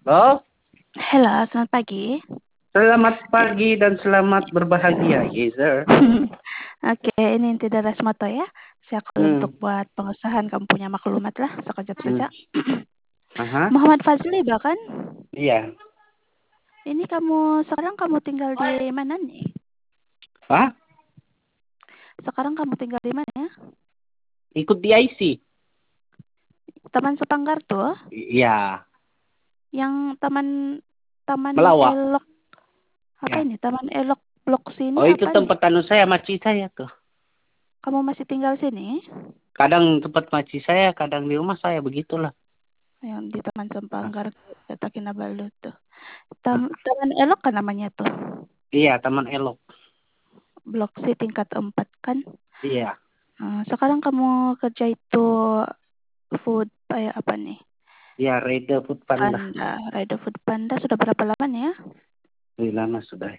Oh, Halo, selamat pagi. selamat pagi dan selamat berbahagia, Yezer. Oke, ini Inti dari Resmoto ya. Saya call untuk Hmm, buat pengusahaan kamu punya maklumat lah, sekejap hmm, saja. aha, Muhammad Fazli bahkan, iya. ini sekarang kamu tinggal di mana nih? Ah, Sekarang kamu tinggal di mana ya? ikut di IC. Taman Sepanggar tuh, Iya, yang Taman melawak. Elok, apa Ya. ini? Taman Elok Blok sini Oh, itu apa nih? tempat anu saya, maci saya tuh. Kamu masih tinggal sini? Kadang tempat maci saya, kadang di rumah saya, begitulah. Yang di Taman Ah, Sepanggar, Kinabalu tuh. ah. Taman Elok kan namanya tuh. Iya, Taman Elok. Blok C tingkat 4 kan? Iya, Sekarang kamu kerja itu food kayak apa nih? iya, Reda Food Panda. Rider Food Panda sudah berapa lama nih ya? Lebih lama sudah.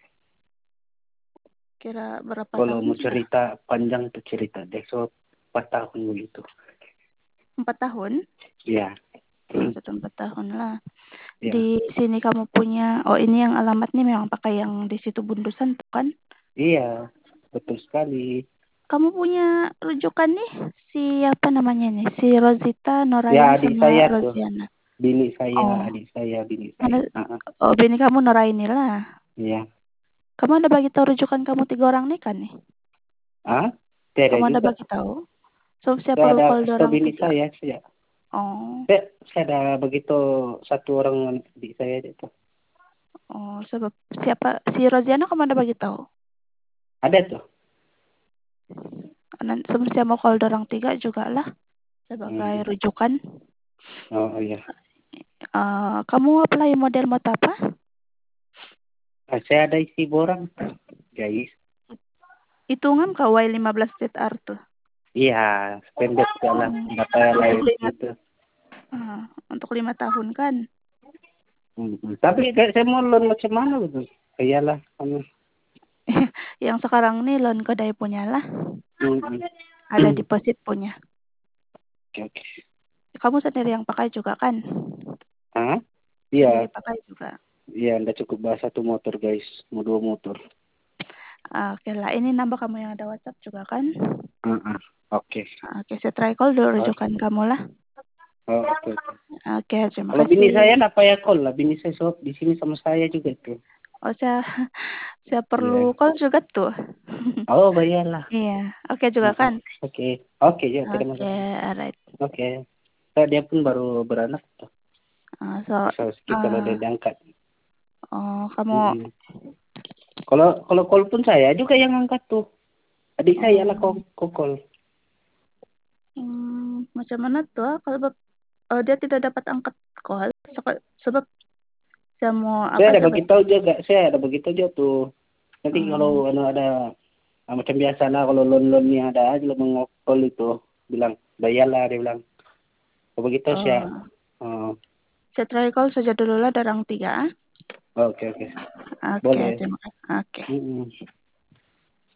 Kira berapa Kalau tahun mau sudah? cerita panjang tuh cerita deh. So, 4 tahun begitu. 4 tahun? Iya, Sudah 4 tahun lah. iya, Di sini kamu punya, oh ini yang alamatnya memang pakai yang di situ Bundusan tuh kan? iya, betul sekali. Kamu punya rujukan nih? Siapa namanya nih? Si Rosita, Ya, Noraini adik sama saya tuh. Rosiana. Bini saya, Oh, adik saya, bini saya. mana? Ah, ah. Oh, bini kamu Noraini lah. Iya. Kamu ada bagi tahu rujukan kamu 3 orang nih kan nih? Ah, tidak Kamu ada juga. bagi tahu? So, saya Saya perlu ada call stop dorang bini 3. saya. Saya, Oh, saya ada begitu satu orang adik saya itu. oh, sebab siapa si Rosiana kamu ada bagi tahu? Ada tuh. Nanti saya mau call dorang 3 juga lah sebagai Hmm. rujukan. Oh, oh iya. Kamu apply model motor apa? Ah, saya ada isi borang tuh, guys. Hitungan KW 15 ZR tuh. Iya, pendek jalan. Oh, Data untuk lain 5 gitu. untuk 5 tahun kan? Hmm. Tapi kayak saya mau loan macam mana gitu? Iyalah. Yang sekarang nih loan kedai punya lah, Hmm. ada deposit punya. Oke, oke. Kamu sendiri yang pakai juga kan? Ah, iya. Sendiri pakai juga. Iya, anda cukup bahas satu motor, guys. Mau 2 motor. Oke lah, ini nambah kamu yang ada WhatsApp juga kan? Ah, ah. Oke. Oke, saya try call dulu Oh, rujukan kamu lah. oh, oke, oke. Oke, terima Kalau bini kasih. saya apa ya call lah, bini saya so, di sini sama saya juga tuh. Oh, saya perlu Iya. call juga tuh. Oh, bayarlah. Iya, oke juga Heeh. kan? Oke, oke ya, terima Oke, kasih. alright. Oke, dia pun baru beranak tuh. So, So, kalau udah diangkat. kamu, Mm-mm. Kalau kalau call pun saya juga yang angkat tuh. Adik saya lah um, kok call. macam mana tuh? Kalau dia tidak dapat angkat call, sebab saya mau Saya apa ada sebab? bagi tahu juga, saya ada bagi tahu juga tuh. Nanti kalau Hmm, ada macam biasa lah kalau loan-loannya ada aja lo mengokol itu bilang bayarlah dia bilang. Kalau begitu saya. oh, Oh, saya try call saja dulu lah, darang 3. oke, oke. Oke, Boleh. terima kasih. Oke. Mm-mm.